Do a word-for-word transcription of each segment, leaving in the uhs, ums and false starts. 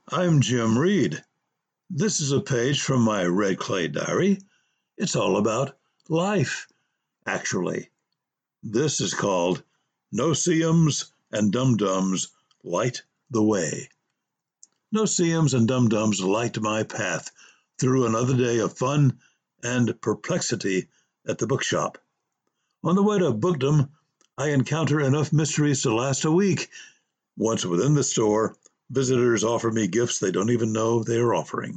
I'm Jim Reed. This is a page from my red clay diary. It's all about life, actually. This is called No-See-Ums and Dum-Dums Light the Way. No-See-Ums and Dum-Dums light my path through another day of fun and perplexity at the bookshop. On the way to Bookdom, I encounter enough mysteries to last a week. Once within the store, visitors offer me gifts they don't even know they are offering.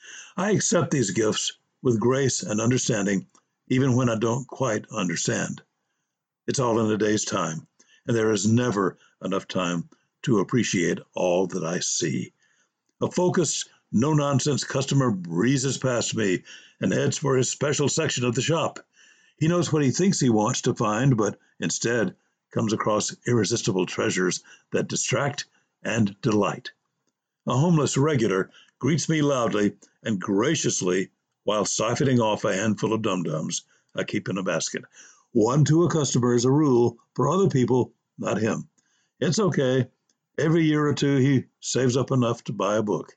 I accept these gifts with grace and understanding, even when I don't quite understand. It's all in a day's time, and there is never enough time to appreciate all that I see. A focused, no-nonsense customer breezes past me and heads for his special section of the shop. He knows what he thinks he wants to find, but instead comes across irresistible treasures that distract and delight. A homeless regular greets me loudly and graciously while siphoning off a handful of dum-dums I keep in a basket. One to a customer is a rule for other people, not him. It's okay. Every year or two he saves up enough to buy a book.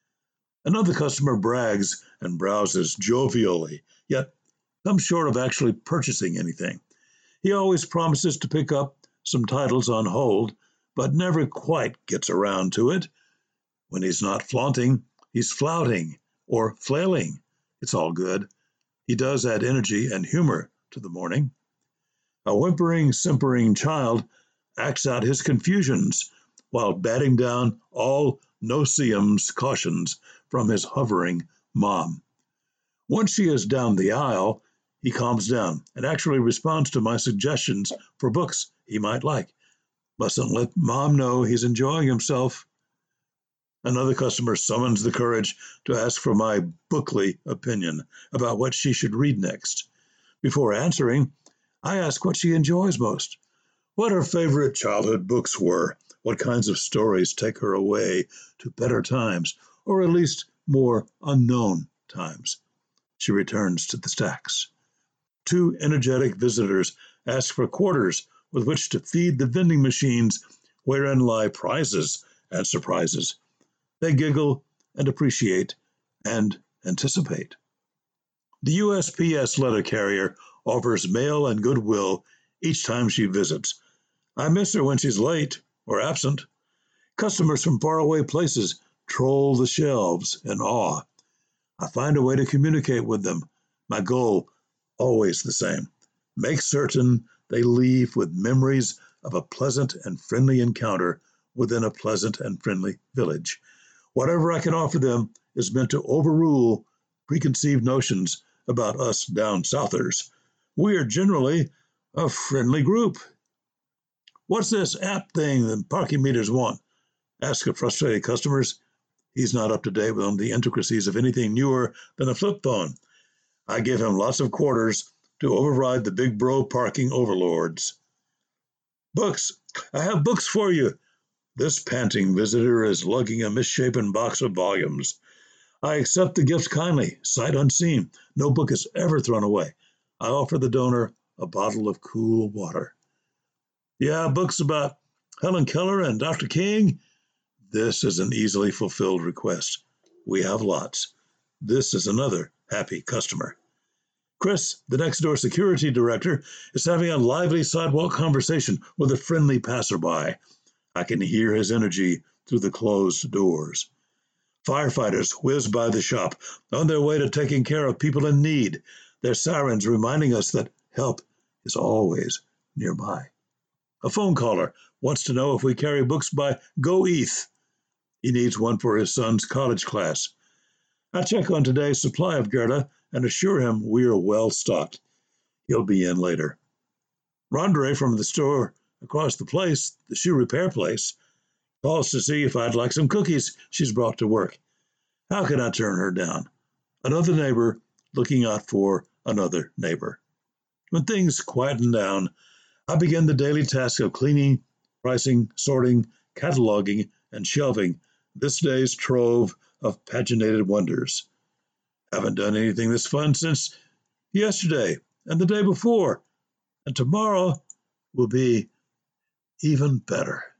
Another customer brags and browses jovially, yet comes short of actually purchasing anything. He always promises to pick up some titles on hold, but never quite gets around to it. When he's not flaunting, he's flouting or flailing. It's all good. He does add energy and humor to the morning. A whimpering, simpering child acts out his confusions while batting down all no-see-ums cautions from his hovering mom. Once she is down the aisle, he calms down and actually responds to my suggestions for books he might like. Mustn't let mom know he's enjoying himself. Another customer summons the courage to ask for my bookly opinion about what she should read next. Before answering, I ask what she enjoys most, what her favorite childhood books were, what kinds of stories take her away to better times, or at least more unknown times. She returns to the stacks. Two energetic visitors ask for quarters with which to feed the vending machines wherein lie prizes and surprises. They giggle and appreciate and anticipate. The U S P S letter carrier offers mail and goodwill each time she visits. I miss her when she's late or absent. Customers from faraway places troll the shelves in awe. I find a way to communicate with them. My goal, always the same. Make certain they leave with memories of a pleasant and friendly encounter within a pleasant and friendly village. Whatever I can offer them is meant to overrule preconceived notions about us down southers. We are generally a friendly group. What's this app thing the parking meters want? Ask a frustrated customer. He's not up to date on the intricacies of anything newer than a flip phone. I give him lots of quarters to override the big bro parking overlords. Books. I have books for you. This panting visitor is lugging a misshapen box of volumes. I accept the gift kindly, sight unseen. No book is ever thrown away. I offer the donor a bottle of cool water. Yeah, books about Helen Keller and Doctor King? This is an easily fulfilled request. We have lots. This is another happy customer. Chris, the next-door security director, is having a lively sidewalk conversation with a friendly passerby. I can hear his energy through the closed doors. Firefighters whiz by the shop, on their way to taking care of people in need, their sirens reminding us that help is always nearby. A phone caller wants to know if we carry books by Goethe. He needs one for his son's college class. I check on today's supply of Goethe and assure him we are well stocked. He'll be in later. Rondre from the store across the place, the shoe repair place, calls to see if I'd like some cookies she's brought to work. How can I turn her down? Another neighbor looking out for another neighbor. When things quieten down, I begin the daily task of cleaning, pricing, sorting, cataloging, and shelving this day's trove of paginated wonders. Haven't done anything this fun since yesterday and the day before, and tomorrow will be even better.